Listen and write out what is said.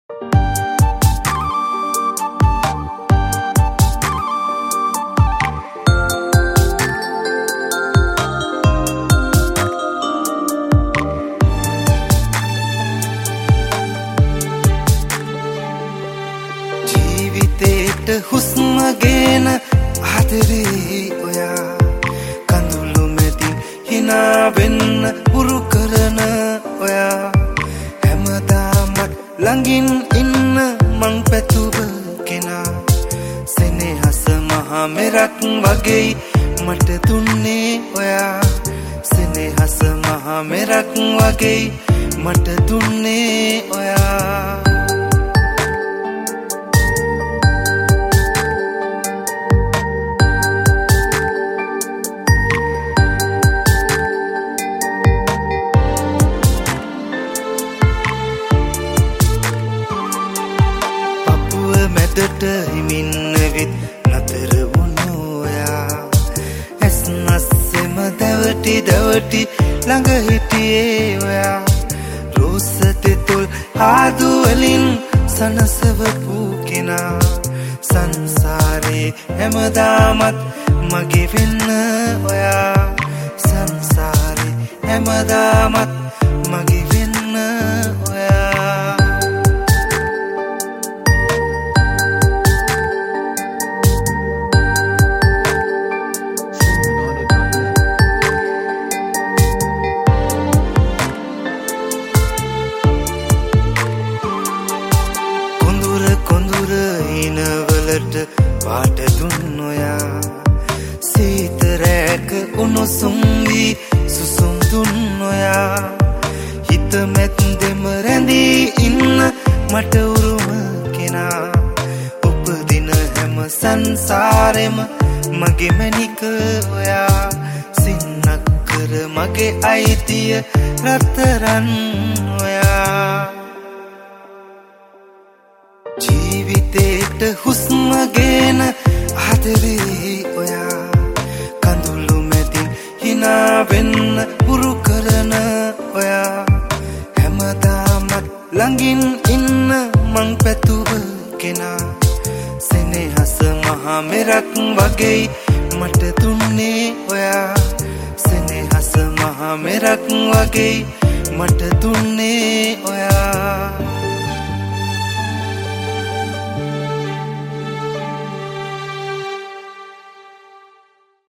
ජීවිතේට හුස්ම ගෙන ආදරේ ඔයා කඳුළු මැදින් hina වෙන්න උරු කරන ඔයා හැමදාමත් ළඟින් ඉන්න මං පැතුව කෙනා සෙනෙහස මහ මෙරක් වගේ මට දුන්නේ ඔයා සෙනෙහස මහ මෙරක් වගේ මට දුන්නේ ඔයා මැදට හිමින්න විත් නතර වුණු ඔයා ඇස් නස්සෙම දැවටි දැවටි ළඟ හිටියේ ඔයා රෝස තෙතොල් ආදු වලින් සනසවපු කෙනා සංසාරේ හැමදාමත් මගේ වෙන්න ඔයා සංසාරේ හැමදාමත් මගේ වෙන්න ඔයා හිනවලට පාට දුන්න ඔයා සීතරෑක උණුසුම් වී සුසුම් දුන්න ඔයා හිත මැද්දෙම රැඳී ඉන්න මට උරුම කෙනා උපදින හැම සංසාරෙම මගේ මැනික ඔයා සින්නක් කර මගේ අයිතිය රත්තරන් ඔයා ජීවිතේට හුස්ම ගෙන ආදරේ ඔයා කඳුළු මැදින් hina වෙන්න උරු කරන ඔයා හැමදාමත් ළඟින් ඉන්න මං පැතුව කෙනා සෙනෙහස මහ මෙරක් වගේ මට දුන්නේ ඔයා සෙනෙහස මහ මෙරක් වගේ මට දුන්නේ ඔයා